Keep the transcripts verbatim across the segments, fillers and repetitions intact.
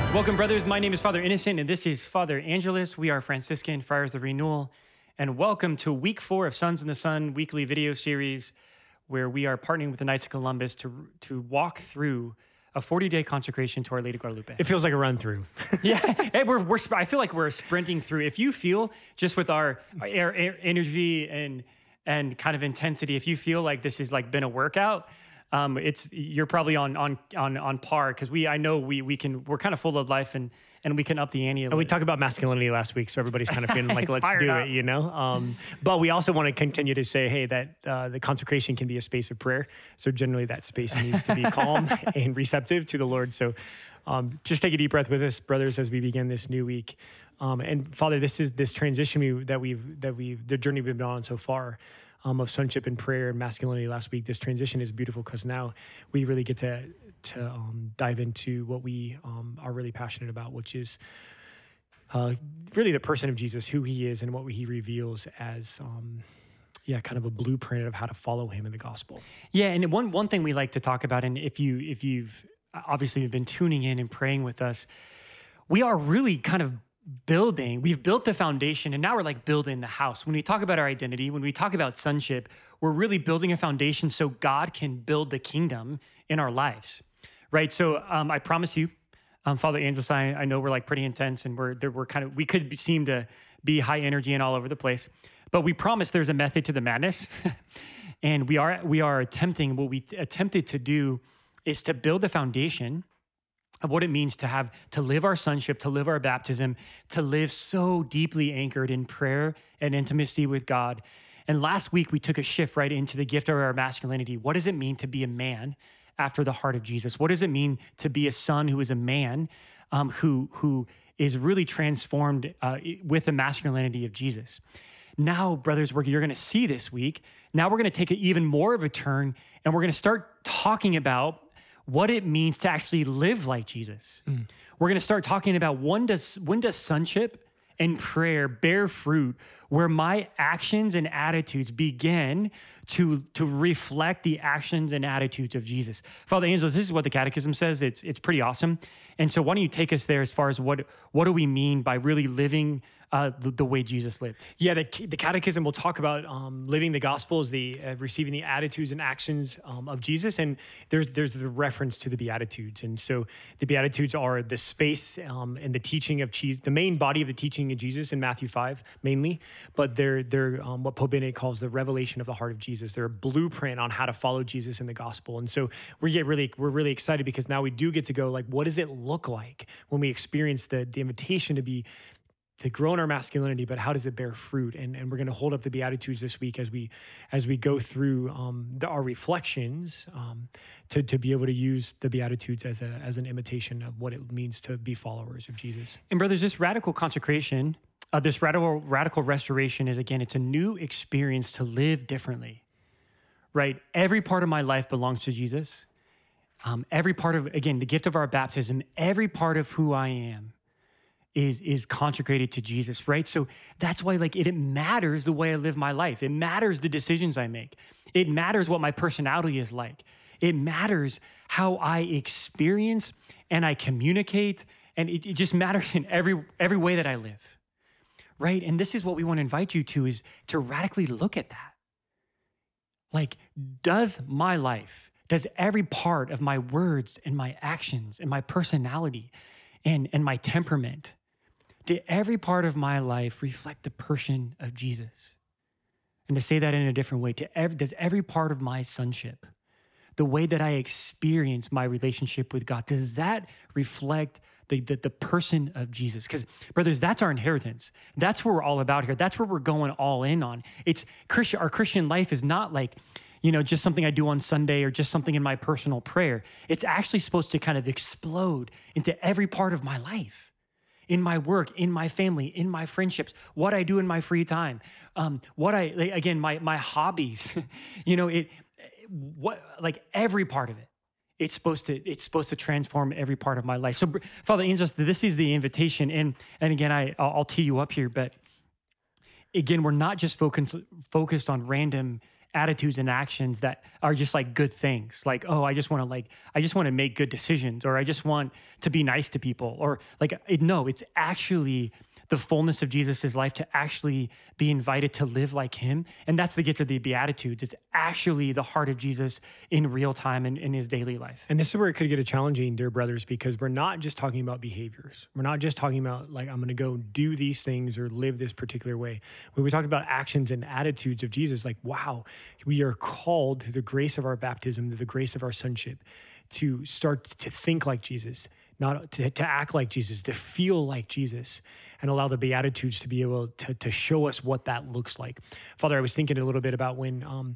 Welcome, brothers. My name is Father Innocent, and this is Father Angelus. We are Franciscan Friars of Renewal, and welcome to week four of Sons in the Sun weekly video series, where we are partnering with the Knights of Columbus to to walk through a forty-day consecration to Our Lady of Guadalupe. It feels like a run through. yeah, hey, we're, we're, I feel like we're sprinting through. If you feel just with our, our air, energy and and kind of intensity, if you feel like this has like been a workout, um, it's you're probably on on on on par, because we I know we we can we're kind of full of life and and we can up the ante a And little. we talked about masculinity last week, so everybody's kind of feeling like, let's do up. it, you know? Um, but we also want to continue to say, hey, that uh, the consecration can be a space of prayer. So generally that space needs to be calm and receptive to the Lord. So um, just take a deep breath with us, brothers, as we begin this new week. Um, and Father, this is this transition we, that we've, that we've, the journey we've been on so far um, of sonship and prayer and masculinity last week. This transition is beautiful because now we really get to to um, dive into what we um, are really passionate about, which is uh, really the person of Jesus, who he is and what he reveals as, um, yeah, kind of a blueprint of how to follow him in the gospel. Yeah, and one one thing we like to talk about, and if you if you've obviously been tuning in and praying with us, we are really kind of building, we've built the foundation, and now we're like building the house. When we talk about our identity, when we talk about sonship, we're really building a foundation so God can build the kingdom in our lives. Right, so um, I promise you, um, Father Angelus, I, I know we're like pretty intense, and we're we're kind of we could be, seem to be high energy and all over the place, but we promise there's a method to the madness, and we are we are attempting what we attempted to do is to build a foundation of what it means to have to live our sonship, to live our baptism, to live so deeply anchored in prayer and intimacy with God. And last week we took a shift right into the gift of our masculinity. What does it mean to be a man after the heart of Jesus? What does it mean to be a son who is a man um, who who is really transformed uh, with the masculinity of Jesus? Now, brothers, we're, you're going to see this week, now we're going to take it even more of a turn, and we're going to start talking about what it means to actually live like Jesus. Mm. We're going to start talking about when does when does sonship and prayer bear fruit, where my actions and attitudes begin to, to reflect the actions and attitudes of Jesus. Father Angelus, this is what the Catechism says. It's it's pretty awesome. And so why don't you take us there as far as what what do we mean by really living uh, the, the way Jesus lived? Yeah, the, the Catechism will talk about um, living the gospel as the uh, receiving the attitudes and actions um, of Jesus, and there's there's the reference to the Beatitudes. And so the Beatitudes are the space um, and the teaching of Jesus, the main body of the teaching of Jesus in Matthew five mainly, but they're they're um, what Pope Benedict calls the revelation of the heart of Jesus. They're a blueprint on how to follow Jesus in the gospel. And so we get really we're really excited because now we do get to go like, what does it look like when we experience the the invitation to be to grow in our masculinity, but how does it bear fruit? And and we're going to hold up the Beatitudes this week as we as we go through um, the, our reflections um, to to be able to use the Beatitudes as a as an imitation of what it means to be followers of Jesus. And brothers, this radical consecration, uh, this radical radical restoration is, again, it's a new experience to live differently, right? Every part of my life belongs to Jesus. Um, every part of, again, the gift of our baptism, every part of who I am is is consecrated to Jesus, right? So that's why like it, it matters the way I live my life. It matters the decisions I make. It matters what my personality is like. It matters how I experience and I communicate, and it, it just matters in every every way that I live, right? And this is what we want to invite you to, is to radically look at that. Like, does my life, does every part of my words and my actions and my personality and, and my temperament, did every part of my life reflect the person of Jesus? And to say that in a different way, to every, does every part of my sonship, the way that I experience my relationship with God, does that reflect the, the, the person of Jesus? Because, brothers, that's our inheritance. That's what we're all about here. That's what we're going all in on. It's Christian. Our Christian life is not like, you know, just something I do on Sunday or just something in my personal prayer. It's actually supposed to kind of explode into every part of my life, in my work, in my family, in my friendships, what I do in my free time, um, what I, like, again, my my hobbies, you know, it, what, like every part of it. It's supposed to it's supposed to transform every part of my life. So, Father Angelus, this is the invitation, and and again, I I'll, I'll tee you up here, but again, we're not just focused focused on random attitudes and actions that are just like good things. Like, oh, I just want to like, I just want to make good decisions, or I just want to be nice to people, or like, it, no, it's actually the fullness of Jesus's life to actually be invited to live like him. And that's the gift of the Beatitudes. It's actually the heart of Jesus in real time in, in his daily life. And this is where it could get challenging, dear brothers, because we're not just talking about behaviors. We're not just talking about like, I'm going to go do these things or live this particular way. When we talk about actions and attitudes of Jesus, like, wow, we are called through the grace of our baptism, through the grace of our sonship, to start to think like Jesus, not to, to act like Jesus, to feel like Jesus, and allow the Beatitudes to be able to, to show us what that looks like. Father, I was thinking a little bit about when, um,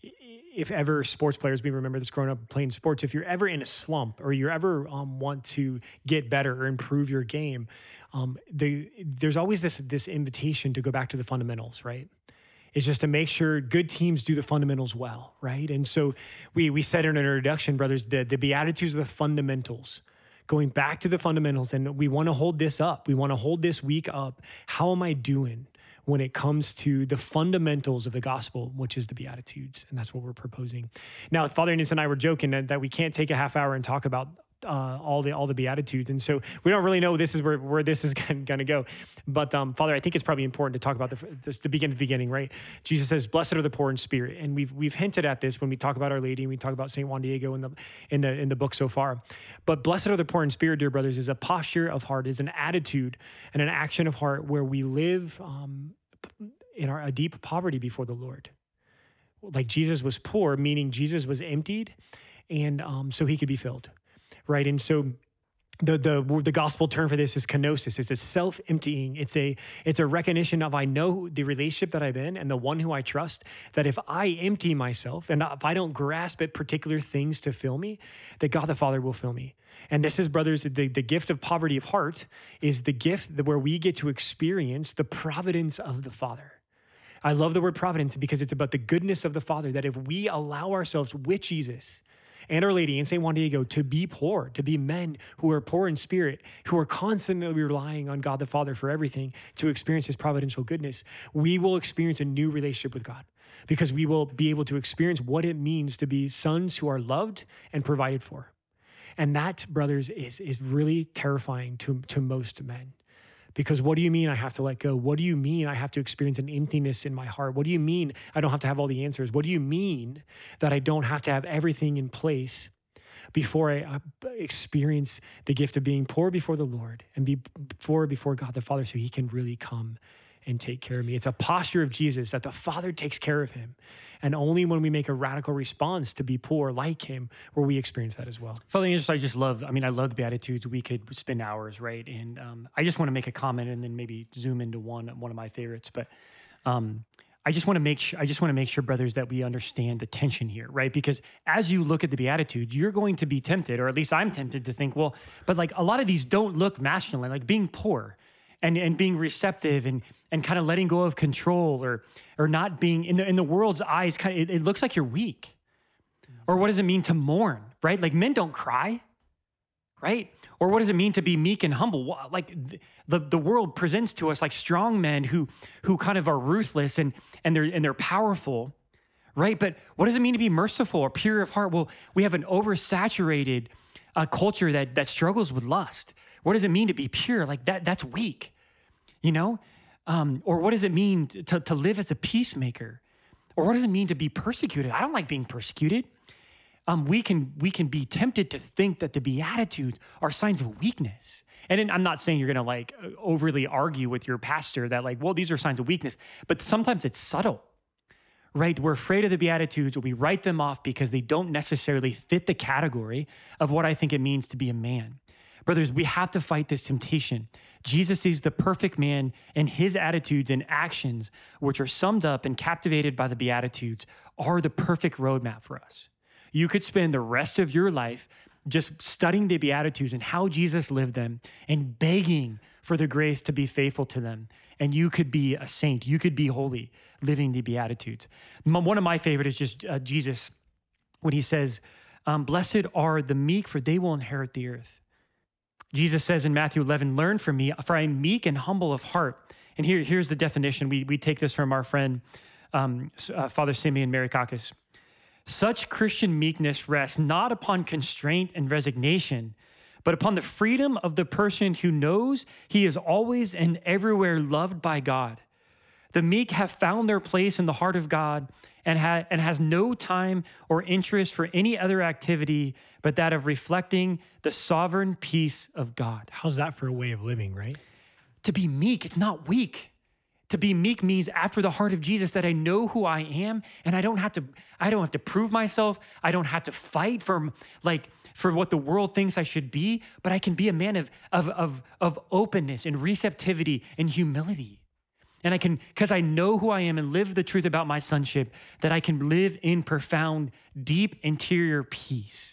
if ever sports players, we remember this growing up playing sports, if you're ever in a slump or you ever um, want to get better or improve your game, um, the, there's always this, this invitation to go back to the fundamentals, right? It's just to make sure good teams do the fundamentals well, right? And so we we said in our introduction, brothers, the, the Beatitudes are the fundamentals. Going back to the fundamentals, and we want to hold this up. We want to hold this week up. How am I doing when it comes to the fundamentals of the gospel, which is the Beatitudes? And that's what we're proposing. Now, Father Innes and I were joking that, that we can't take a half hour and talk about uh, all the all the Beatitudes. And so we don't really know this is where, where this is going to go. But um, Father, I think it's probably important to talk about the, this, to begin at the beginning, right? Jesus says, blessed are the poor in spirit. And we've we've hinted at this when we talk about Our Lady and we talk about Saint Juan Diego in the in the in the book so far. But blessed are the poor in spirit, dear brothers, is a posture of heart, is an attitude and an action of heart where we live um, in our a deep poverty before the Lord. Like Jesus was poor, meaning Jesus was emptied, and um, so he could be filled. Right. And so the the the gospel term for this is kenosis. It's a self-emptying. It's a it's a recognition of I know the relationship that I'm in and the one who I trust, that if I empty myself and if I don't grasp at particular things to fill me, that God the Father will fill me. And this is, brothers, the, the gift of poverty of heart is the gift that where we get to experience the providence of the Father. I love the word providence because it's about the goodness of the Father, that if we allow ourselves with Jesus and Our Lady and Saint Juan Diego to be poor, to be men who are poor in spirit, who are constantly relying on God the Father for everything to experience his providential goodness, we will experience a new relationship with God because we will be able to experience what it means to be sons who are loved and provided for. And that, brothers, is, is really terrifying to, to most men. Because what do you mean I have to let go? What do you mean I have to experience an emptiness in my heart? What do you mean I don't have to have all the answers? What do you mean that I don't have to have everything in place before I experience the gift of being poor before the Lord and be poor before God the Father so he can really come and take care of me? It's a posture of Jesus that the Father takes care of him. And only when we make a radical response to be poor like him will we experience that as well. Father Innes, I just love, I mean, I love the Beatitudes. We could spend hours, right? And um, I just want to make a comment and then maybe zoom into one one of my favorites. But um, I just want to make sure, I just want to make sure, brothers, that we understand the tension here, right? Because as you look at the Beatitudes, you're going to be tempted, or at least I'm tempted to think, well, but like a lot of these don't look masculine, like being poor and, and being receptive and and kind of letting go of control, or or not being in the in the world's eyes, kind of it, it looks like you're weak. Or what does it mean to mourn, right? Like men don't cry, right? Or what does it mean to be meek and humble? Like the the world presents to us like strong men who who kind of are ruthless and and they're and they're powerful, right? But what does it mean to be merciful or pure of heart? Well, we have an oversaturated uh, culture that that struggles with lust. What does it mean to be pure? Like that that's weak, you know? Um, or what does it mean to, to live as a peacemaker? Or what does it mean to be persecuted? I don't like being persecuted. Um, we can we can be tempted to think that the Beatitudes are signs of weakness. And then I'm not saying you're going to like overly argue with your pastor that like, well, these are signs of weakness. But sometimes it's subtle, right? We're afraid of the Beatitudes, or we write them off because they don't necessarily fit the category of what I think it means to be a man. Brothers, we have to fight this temptation. Jesus is the perfect man, and his attitudes and actions, which are summed up and captivated by the Beatitudes, are the perfect roadmap for us. You could spend the rest of your life just studying the Beatitudes and how Jesus lived them and begging for the grace to be faithful to them. And you could be a saint. You could be holy living the Beatitudes. One of my favorite is just uh, Jesus when he says, um, blessed are the meek, for they will inherit the earth. Jesus says in Matthew eleven, learn from me, for I am meek and humble of heart. And here, here's the definition. We we take this from our friend um, uh, Father Simeon Marikakis. Such Christian meekness rests not upon constraint and resignation, but upon the freedom of the person who knows he is always and everywhere loved by God. The meek have found their place in the heart of God and, ha- and has no time or interest for any other activity but that of reflecting the sovereign peace of God. How's that for a way of living, right? To be meek, it's not weak. To be meek means after the heart of Jesus, that I know who I am and I don't have to, I don't have to prove myself. I don't have to fight for like for what the world thinks I should be, but I can be a man of, of, of, of openness and receptivity and humility. And I can, because I know who I am and live the truth about my sonship, that I can live in profound, deep interior peace.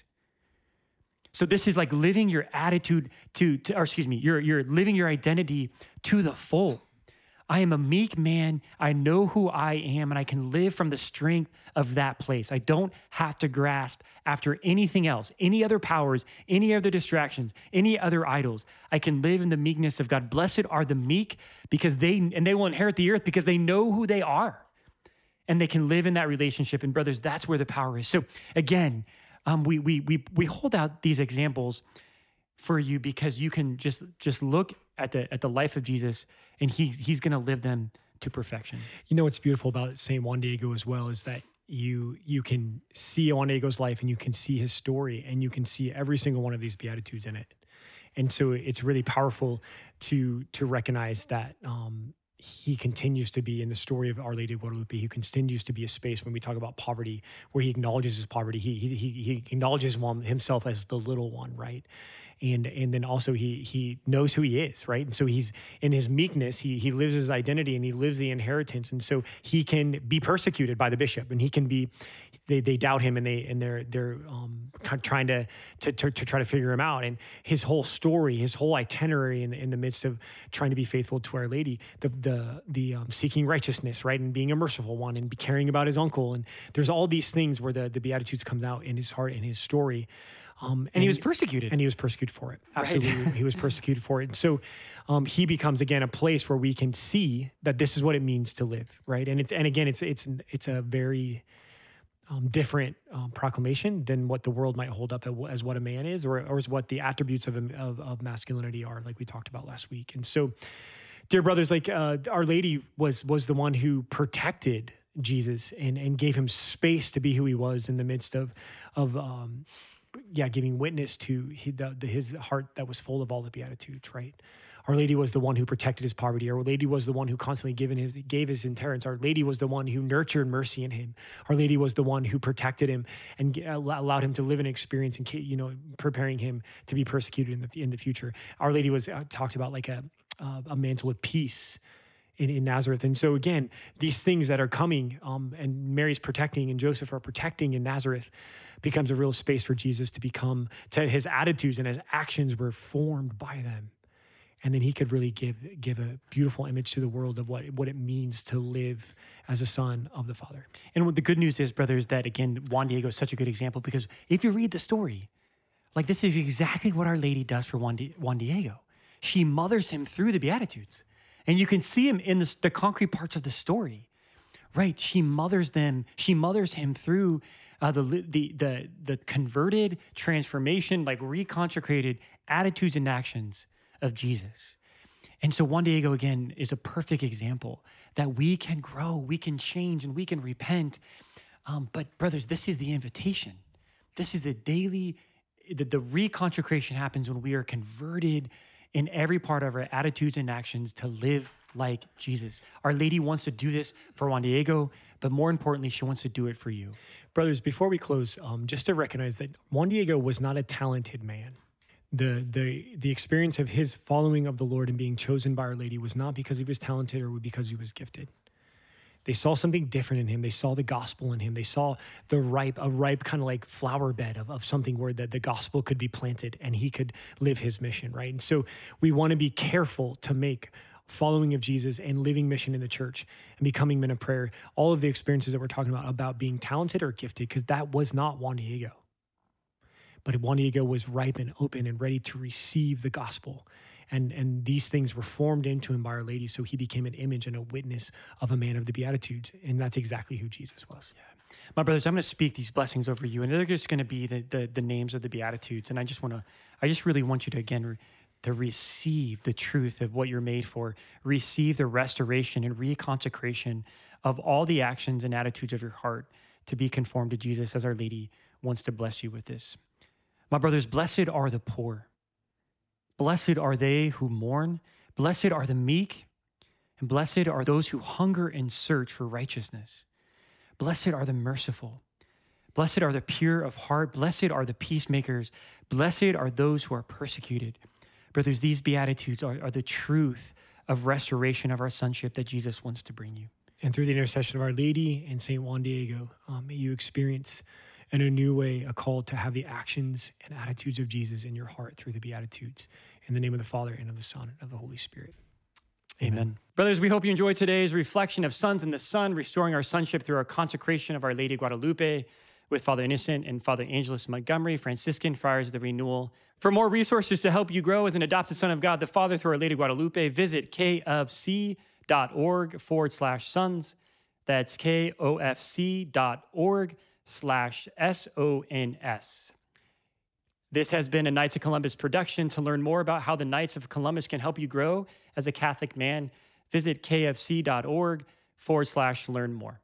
So this is like living your attitude to, to or excuse me, you're, you're living your identity to the full. I am a meek man. I know who I am, and I can live from the strength of that place. I don't have to grasp after anything else, any other powers, any other distractions, any other idols. I can live in the meekness of God. Blessed are the meek because they, and they will inherit the earth because they know who they are, and they can live in that relationship. And brothers, that's where the power is. So again, um, we, we, we, we hold out these examples for you because you can just, just look at the, at the life of Jesus, and he, he's going to live them to perfection. You know what's beautiful about Saint Juan Diego as well is that you you can see Juan Diego's life and you can see his story and you can see every single one of these Beatitudes in it. And so it's really powerful to to recognize that um, he continues to be in the story of Our Lady of Guadalupe. He continues to be a space when we talk about poverty, where he acknowledges his poverty. He he he acknowledges himself as the little one, right? And and then also he he knows who he is, right? And so he's in his meekness, he he lives his identity and he lives the inheritance. And so he can be persecuted by the bishop, and he can be they they doubt him and they and they're they're um, trying to, to to to try to figure him out. And his whole story, his whole itinerary in the, in the midst of trying to be faithful to Our Lady, the the the um, seeking righteousness, right, and being a merciful one, and be caring about his uncle. And there's all these things where the the Beatitudes comes out in his heart and his story. Um, and, and he was persecuted. And he was persecuted for it. Absolutely. Right. He was persecuted for it. And so um, he becomes, again, a place where we can see that this is what it means to live, right? And it's and again, it's it's it's a very um, different um, proclamation than what the world might hold up as what a man is, or, or as what the attributes of, of, of masculinity are, like we talked about last week. And so, dear brothers, like uh, Our Lady was was the one who protected Jesus and and gave him space to be who he was in the midst of of um, yeah, giving witness to his, the, the, his heart that was full of all the Beatitudes, right? Our Lady was the one who protected his poverty. Our Lady was the one who constantly given his, gave his inheritance. Our Lady was the one who nurtured mercy in him. Our Lady was the one who protected him and allowed him to live an experience and, you know, preparing him to be persecuted in the in the future. Our Lady was uh, talked about like a uh, a mantle of peace in, in Nazareth. And so again, these things that are coming um, and Mary's protecting and Joseph are protecting in Nazareth becomes a real space for Jesus to become, to his attitudes and his actions were formed by them. And then he could really give give a beautiful image to the world of what, what it means to live as a son of the Father. And what the good news is, brothers, that again, Juan Diego is such a good example, because if you read the story, like this is exactly what Our Lady does for Juan, Di- Juan Diego. She mothers him through the Beatitudes. And you can see him in the, the concrete parts of the story, right? She mothers them, she mothers him through Uh, the, the the the converted transformation, like reconsecrated attitudes and actions of Jesus. And so Juan Diego, again, is a perfect example that we can grow, we can change, and we can repent. Um, but brothers, this is the invitation. This is the daily, the, the reconsecration happens when we are converted in every part of our attitudes and actions to live like Jesus. Our Lady wants to do this for Juan Diego, but more importantly, she wants to do it for you. Brothers, before we close, um, just to recognize that Juan Diego was not a talented man. The, the, the experience of his following of the Lord and being chosen by Our Lady was not because he was talented or because he was gifted. They saw something different in him. They saw the gospel in him. They saw the ripe, a ripe kind of like flower bed of, of something where the, the gospel could be planted and he could live his mission, right? And so we want to be careful to make following of Jesus and living mission in the church and becoming men of prayer, all of the experiences that we're talking about, about being talented or gifted, because that was not Juan Diego. But Juan Diego was ripe and open and ready to receive the gospel And, and these things were formed into him by Our Lady. So he became an image and a witness of a man of the Beatitudes. And that's exactly who Jesus was. Yeah. My brothers, I'm going to speak these blessings over you, and they're just going to be the, the, the names of the Beatitudes. And I just want to, I just really want you to, again, re- to receive the truth of what you're made for, receive the restoration and reconsecration of all the actions and attitudes of your heart to be conformed to Jesus, as Our Lady wants to bless you with this. My brothers, blessed are the poor. Blessed are they who mourn. Blessed are the meek. And blessed are those who hunger and search for righteousness. Blessed are the merciful. Blessed are the pure of heart. Blessed are the peacemakers. Blessed are those who are persecuted. Brothers, these Beatitudes are, are the truth of restoration of our sonship that Jesus wants to bring you. And through the intercession of Our Lady and Saint Juan Diego, um, may you experience in a new way a call to have the actions and attitudes of Jesus in your heart through the Beatitudes. In the name of the Father, and of the Son, and of the Holy Spirit. Amen. Amen. Brothers, we hope you enjoyed today's reflection of Sons in the Son, restoring our sonship through our consecration of Our Lady Guadalupe with Father Innocent and Father Angelus Montgomery, Franciscan Friars of the Renewal. For more resources to help you grow as an adopted son of God the Father through Our Lady Guadalupe, visit kofc.org forward slash sons. That's kofc.org slash S-O-N-S. This has been a Knights of Columbus production. To learn more about how the Knights of Columbus can help you grow as a Catholic man, visit kfc.org forward slash learn more.